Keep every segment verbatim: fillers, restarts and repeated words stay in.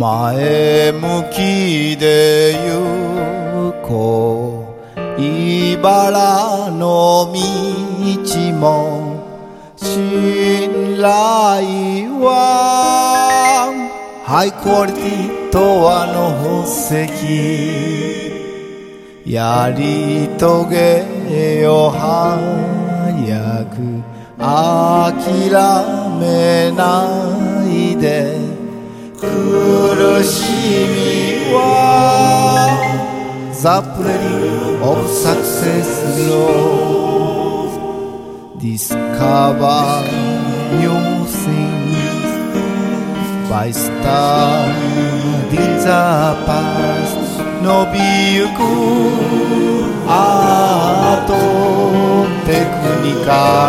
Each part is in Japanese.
前向きで行こう茨の道も信頼はハイクオリティとあの宝石やり遂げよ早く諦めないで苦しみは The Play of Success Road Discover new things by studying the past 伸びゆくアートテクニカ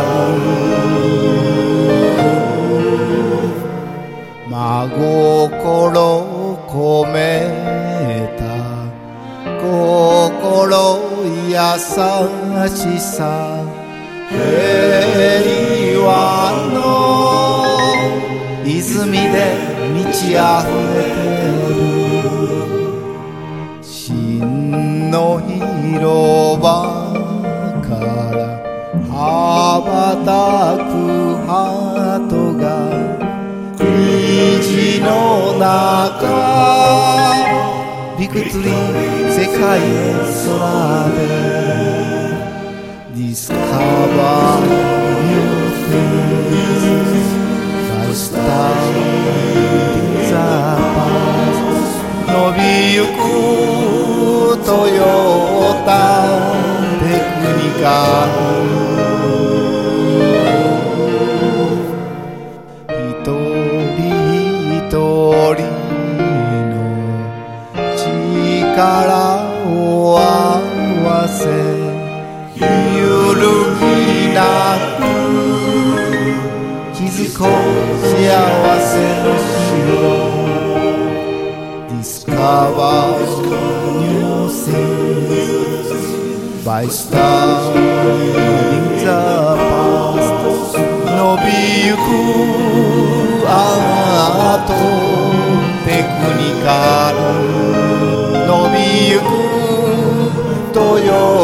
ル真心込めた心優しさ平和の泉で満ち溢れてる真の広場から羽ばたく鳩が虹の中びくつり世界空で Discover new things by studying the past 伸びゆくトヨタテクニカル一人一人の力を合わせ揺るぎなく築こう幸せの城Discover new things by studying the past 伸びゆくアートテクニカル伸びゆくトヨ